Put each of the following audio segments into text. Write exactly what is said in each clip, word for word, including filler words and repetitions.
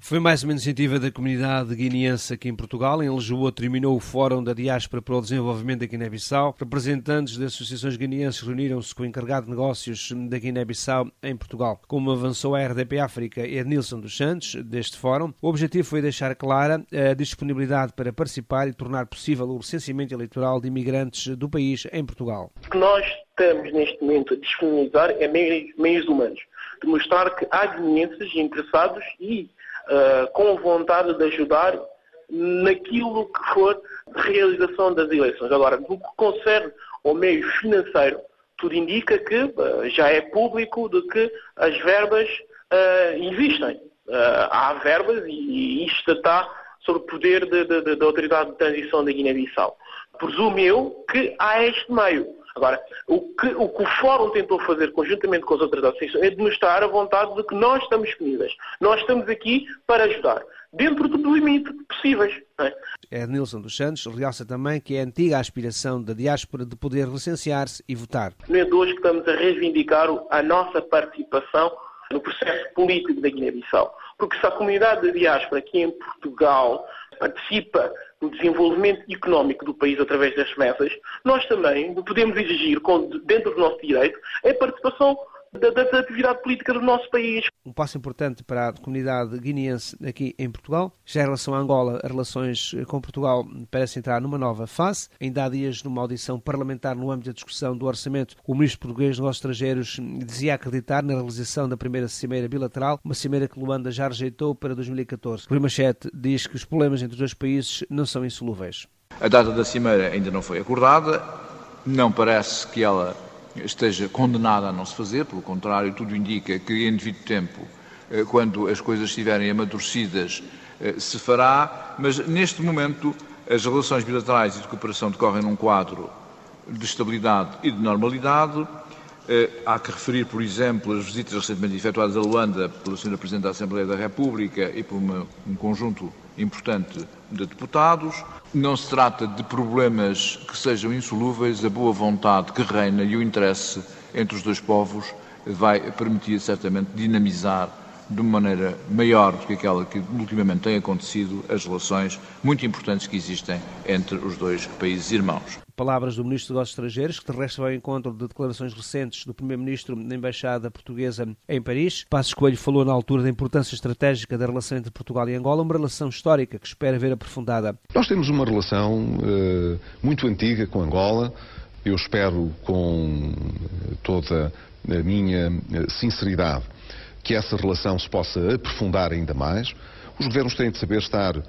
Foi mais uma iniciativa da comunidade guineense aqui em Portugal. Em Lisboa terminou o Fórum da Diáspora para o Desenvolvimento da Guiné-Bissau. Representantes das associações guineenses reuniram-se com o encarregado de negócios da Guiné-Bissau em Portugal. Como avançou a R D P África Ednilson dos Santos deste fórum, o objetivo foi deixar clara a disponibilidade para participar e tornar possível o licenciamento eleitoral de imigrantes do país em Portugal. O que nós estamos neste momento a disponibilizar é meios, meios humanos. Demonstrar que há guineenses interessados e Uh, com vontade de ajudar naquilo que for a realização das eleições. Agora, no que concerne ao meio financeiro, tudo indica que uh, já é público de que as verbas uh, existem. Uh, há verbas e, e isto está sob o poder da Autoridade de Transição da Guiné-Bissau. Presumo eu que há este meio. Agora, o que, o que o Fórum tentou fazer conjuntamente com as outras associações é demonstrar a vontade de que nós estamos disponíveis. Nós estamos aqui para ajudar, dentro do limite possíveis. É? Ednilson dos Santos realça também que é a antiga aspiração da diáspora de poder licenciar-se e votar. Não é de hoje que estamos a reivindicar a nossa participação no processo político da Guiné-Bissau. Porque se a comunidade da diáspora aqui em Portugal participa no desenvolvimento económico do país através das remessas, nós também podemos exigir, dentro do nosso direito, a participação da, da, da atividade política do nosso país. Um passo importante para a comunidade guineense aqui em Portugal. Já em relação a Angola, as relações com Portugal parecem entrar numa nova fase. Ainda há dias, numa audição parlamentar no âmbito da discussão do orçamento, o ministro português de Negócios Estrangeiros dizia acreditar na realização da primeira cimeira bilateral, uma cimeira que Luanda já rejeitou para dois mil e catorze. Rui Machete diz que os problemas entre os dois países não são insolúveis. A data da cimeira ainda não foi acordada, não parece que ela esteja condenada a não se fazer, pelo contrário, tudo indica que em devido tempo, quando as coisas estiverem amadurecidas, se fará, mas neste momento as relações bilaterais e de cooperação decorrem num quadro de estabilidade e de normalidade. Há que referir, por exemplo, as visitas recentemente efetuadas a Luanda pela senhora Presidente da Assembleia da República e por uma, um conjunto importante de deputados. Não se trata de problemas que sejam insolúveis, a boa vontade que reina e o interesse entre os dois povos vai permitir certamente dinamizar de uma maneira maior do que aquela que ultimamente tem acontecido as relações muito importantes que existem entre os dois países irmãos. Palavras do Ministro dos Negócios Estrangeiros, que de resto vai ao encontro de declarações recentes do Primeiro-Ministro na Embaixada Portuguesa em Paris. Passos Coelho falou na altura da importância estratégica da relação entre Portugal e Angola, uma relação histórica que espera ver aprofundada. Nós temos uma relação uh, muito antiga com Angola. Eu espero, com toda a minha sinceridade, que essa relação se possa aprofundar ainda mais. Os governos têm de saber estar uh,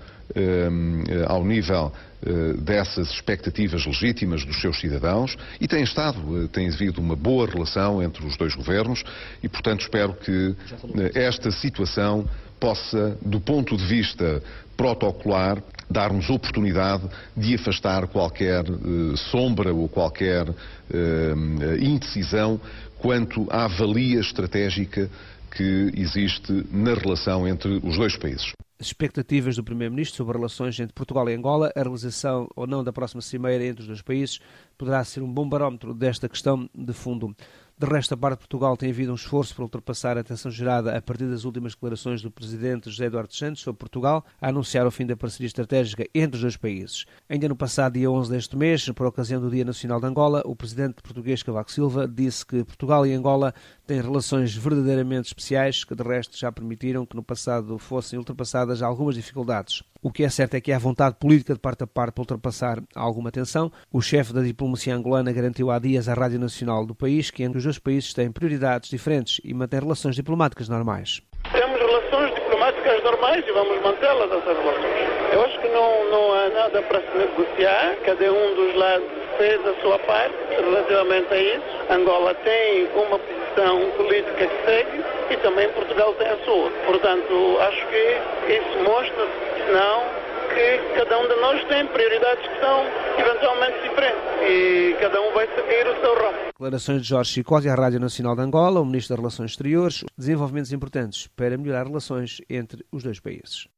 ao nível uh, dessas expectativas legítimas dos seus cidadãos e tem estado, uh, tem havido uma boa relação entre os dois governos e, portanto, espero que uh, esta situação possa, do ponto de vista protocolar, dar-nos oportunidade de afastar qualquer uh, sombra ou qualquer uh, indecisão quanto à valia estratégica que existe na relação entre os dois países. As expectativas do Primeiro-Ministro sobre relações entre Portugal e Angola, a realização ou não da próxima cimeira entre os dois países, poderá ser um bom barómetro desta questão de fundo. De resto, a parte de Portugal tem havido um esforço para ultrapassar a tensão gerada a partir das últimas declarações do Presidente José Eduardo Santos sobre Portugal, a anunciar o fim da parceria estratégica entre os dois países. Ainda no passado dia onze deste mês, por ocasião do Dia Nacional de Angola, o Presidente português Cavaco Silva disse que Portugal e Angola têm relações verdadeiramente especiais, que de resto já permitiram que no passado fossem ultrapassadas algumas dificuldades. O que é certo é que há vontade política de parte a parte para ultrapassar alguma tensão. O chefe da diplomacia angolana garantiu há dias à Rádio Nacional do país que entre os dois países têm prioridades diferentes e mantêm relações diplomáticas normais. Temos relações diplomáticas normais e vamos mantê-las, essas relações. Eu acho que não, não há nada para se negociar. Cada um dos lados fez a sua parte relativamente a isso. Angola tem uma posição política que segue e também Portugal tem a sua. Portanto, acho que isso mostra, senão, que cada um de nós tem prioridades que são eventualmente diferentes e cada um vai seguir o seu ramo. Declarações de Jorge Chicósia à Rádio Nacional de Angola, o Ministro das Relações Exteriores, desenvolvimentos importantes para melhorar relações entre os dois países.